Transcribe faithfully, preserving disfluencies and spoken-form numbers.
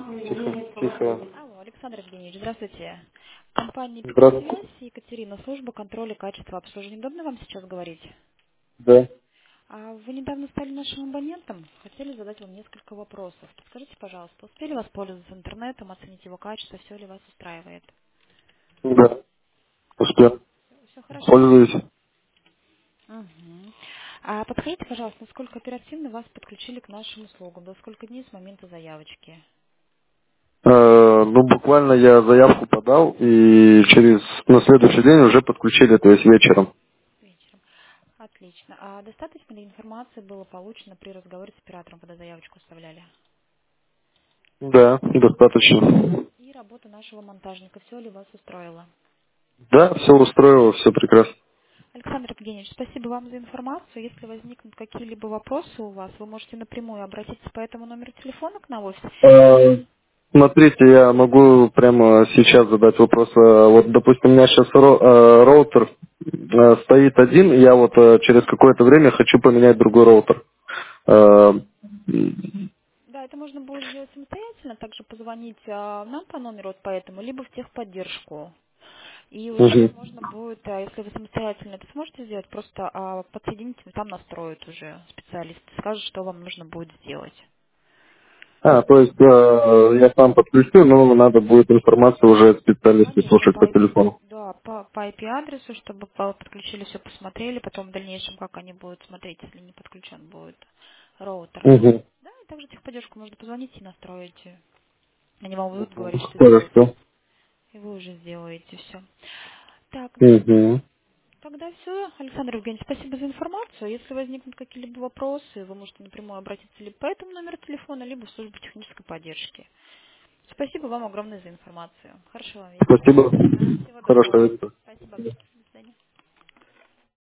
Тихо, тихо. Алло, Александр Евгеньевич, здравствуйте. Компания Здравствуйте. «Пиксвязь», Екатерина, служба контроля качества обслуживания. Удобно вам сейчас говорить? Да. А вы недавно стали нашим абонентом. Хотели задать вам несколько вопросов. Скажите, пожалуйста, успели воспользоваться интернетом, оценить его качество, все ли вас устраивает? Да. Успел. Все хорошо? Пользуюсь. Угу. А подскажите, пожалуйста, насколько оперативно вас подключили к нашим услугам? До сколько дней с момента заявочки? Э, ну, буквально я заявку подал, и через, на следующий день уже подключили, то есть вечером. Вечером. Отлично. А достаточно ли информации было получено при разговоре с оператором, когда заявочку оставляли? Да, достаточно. И работа нашего монтажника. Все ли вас устроило? Да, все устроило, все прекрасно. Александр Евгеньевич, спасибо вам за информацию. Если возникнут какие-либо вопросы у вас, вы можете напрямую обратиться по этому номеру телефона к нам в офис. Э, Смотрите, я могу прямо сейчас задать вопрос. Э, Вот, допустим, у меня сейчас ро- э, роутер э, стоит один, и я вот э, через какое-то время хочу поменять другой роутер. Э, Да, это можно будет сделать самостоятельно, также позвонить а, нам по номеру вот по этому, либо в техподдержку. И уже мгм. можно будет, а, если вы самостоятельно это сможете сделать, просто а, подсоедините, там настроят уже специалист, скажет, что вам нужно будет сделать. А, то есть э, я сам подключу, но надо будет информацию уже от специалиста Конечно, слушать по по I P, телефону. да, по, по I P-адресу, чтобы по- подключили все, посмотрели, потом в дальнейшем, как они будут смотреть, если не подключен будет роутер. Угу. Да, и также техподдержку можно позвонить и настроить. Они вам будут говорить, что сделать. Хорошо. И вы уже сделаете все. Так, ну, Угу. тогда все. Александр Евгеньевич, спасибо за информацию. Если возникнут какие-либо вопросы, вы можете напрямую обратиться либо по этому номеру телефона, либо в службу технической поддержки. Спасибо вам огромное за информацию. Хорошего вам вечера. Спасибо. Да, всего доброго. Хорошо. Спасибо.